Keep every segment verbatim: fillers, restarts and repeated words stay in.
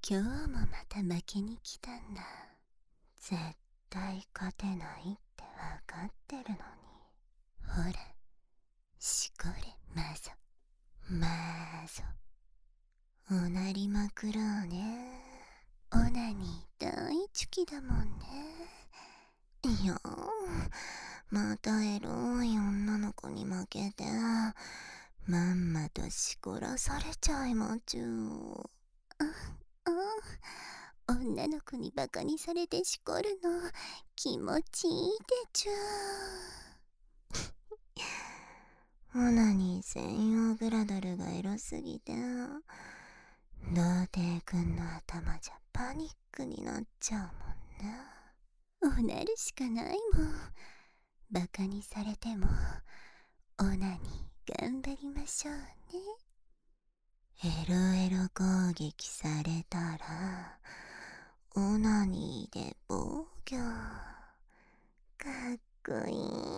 今日もまた負けに来たんだ。絶対勝てないってわかってるのに。ほら、しこれまぞまぞ。おなりまくろうね。オナニー大好きだもんね。いやー、またエロい女の子に負けてまんまとしこらされちゃいまちゅう。ああ、女の子にバカにされてしこるの気持ちいいでちゅ。オナニー専用グラドルがエロすぎて、童貞くんの頭じゃパニックになっちゃうもんな。おなるしかないもん。バカにされてもオナニー頑張りましょうね。エロエロ攻撃されたらオナニーで防御。かっこい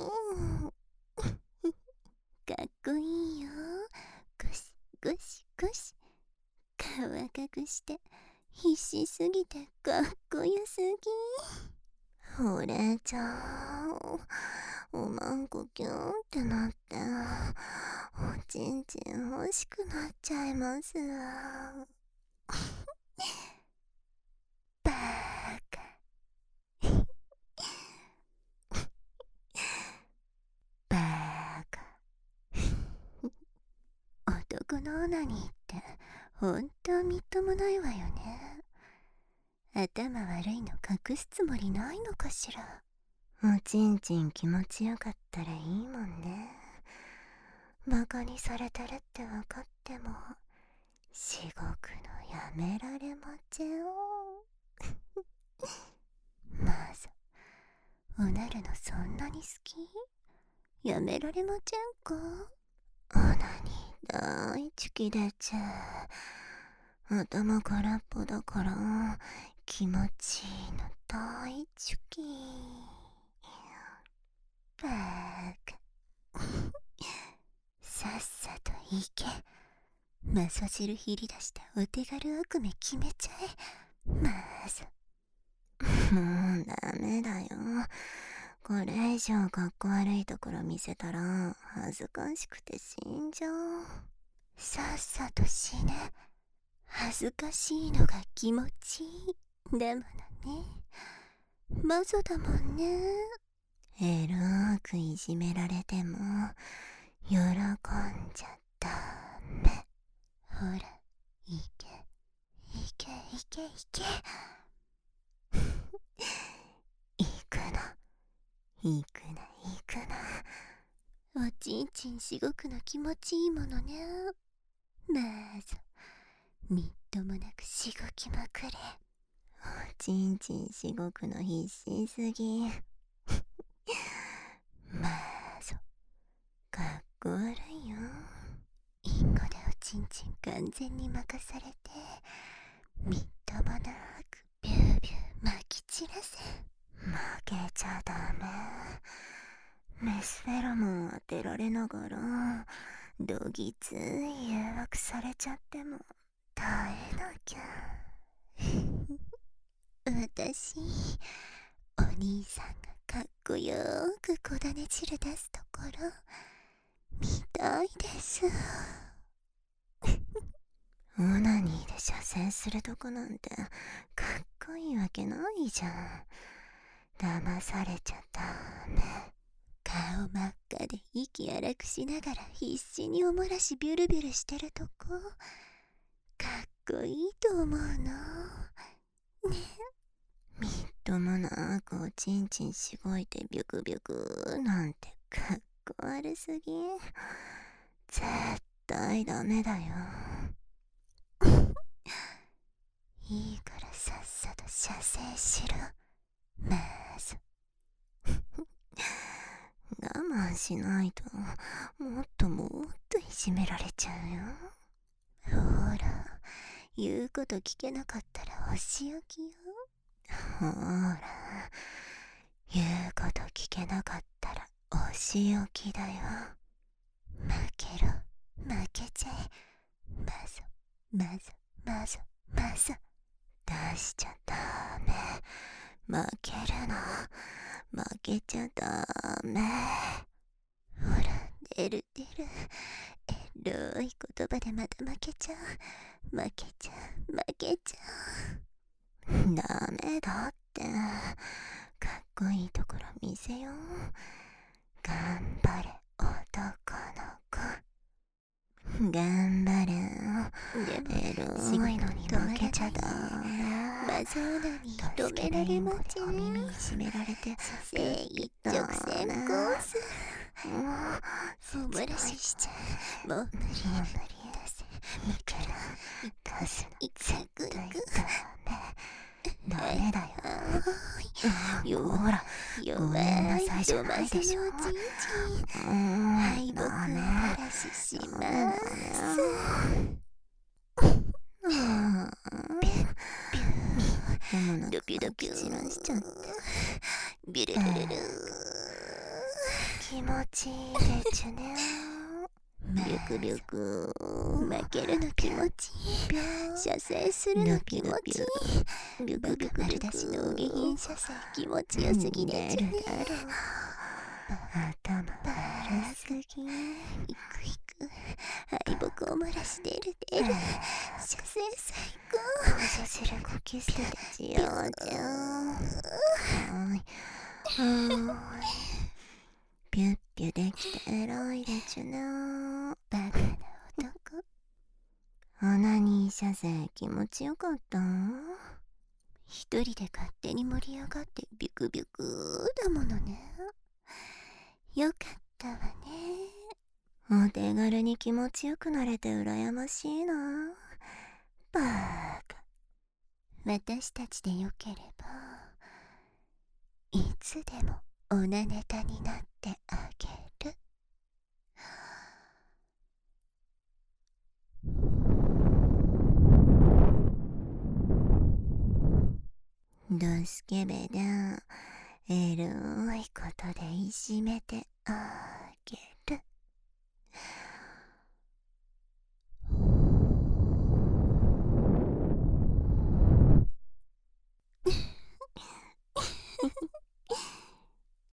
い。かっこいいよ。ゴシゴシゴシ。顔赤くして必死すぎてかっこよすぎ。ほれちゃう。おまんこキュンってなっておちんちん欲しくなっちゃいますわ。バーカ。バーカ。男のオナニーってほんとみっともないわよね。頭悪いの隠すつもりないのかしら。おちんちん気持ちよかったらいいもんね。バカにされてるって分かってもしごくのやめられまちゅよ。まずおなるのそんなに好き？やめられまちゃんか？オナニー大好きでちゅ。頭空っぽだから気持ちいいの大好き。バーカ。さっさと行け。マソ汁ひり出したお手軽悪夢決めちゃえ。まずもうダメだよ。これ以上かっこ悪いところ見せたら恥ずかしくて死んじゃう。さっさと死ね。恥ずかしいのが気持ちいい。でものね。マゾだもんね。エローくいじめられても喜んじゃダメ。ほら、いけいけいけいけ。行くな行くな行くな。おちんちんしごくの気持ちいいものね。まずみっともなくしごきまくれ。おちんちんしごくの必死すぎ。まずかっこ悪いよ。インゴでおちんちん完全に任されてみっともなくビュービュー撒き散らせ。負けちゃダメ。メスフェロモン当てられながらどぎつい誘惑されちゃっても耐えなきゃ。私お兄さんがかっこよーくこだね汁出すところ見たいです。オナニーで射精するとこなんてかっこいいわけないじゃん。騙されちゃダメ。顔真っ赤で息荒くしながら必死におもらしビュルビュルしてるとこかっこいいと思うのね。みっともなくおちんちんしごいてビュクビュクなんてかっこ悪すぎ。絶対ダメだよ。いいからさっさと射精しろ。まず我慢しないともっともっといじめられちゃうよ。ほら、言うこと聞けなかったらお仕置きよ。ほら、言うこと聞けなかったらお仕置きだよ。負けろ、負けちゃえ。まずまずまずまず。 出しちゃダメ。負けるの。負けちゃダメ。ほら、出る出る。エロい言葉でまた負けちゃう。負けちゃう、負けちゃう。ダメだって。かっこいいところ見せよう。頑張れ、男の子。頑張れ。エロいのに負けちゃダメ。マゾーナに止められません。お耳に締められて正一直線コース。お漏らししちゃう。もう無理無理だせ。負ける。ガスの絶対ダメ。ダメだよ。ほら、ごめんなさいじゃないでしょ。敗北を漏らしします。ドキドキ散らしちゃって。ビルルルル。気持ちいいでちゅね。ビュクビュク。負けるの気持ちいい。射精するの気持ちいい。ビュクビュク丸出しの下品射精気持ちよすぎでちゅね。頭悪すぎ。いくいく。敗北を漏らし出る出る。射精最高。交差する呼吸捨ててちようちゃん。はい。はい。ピュッピュできて偉いでちゅな。バカな男。オナニー射精気持ちよかった？一人で勝手に盛り上がってビュクビュクだものね。よかったわね。お手軽に気持ちよくなれて羨ましいな。バーカ。私たちでよければいつでもオナネタになってあげる。ドスケベでエロいことでいじめてあげる。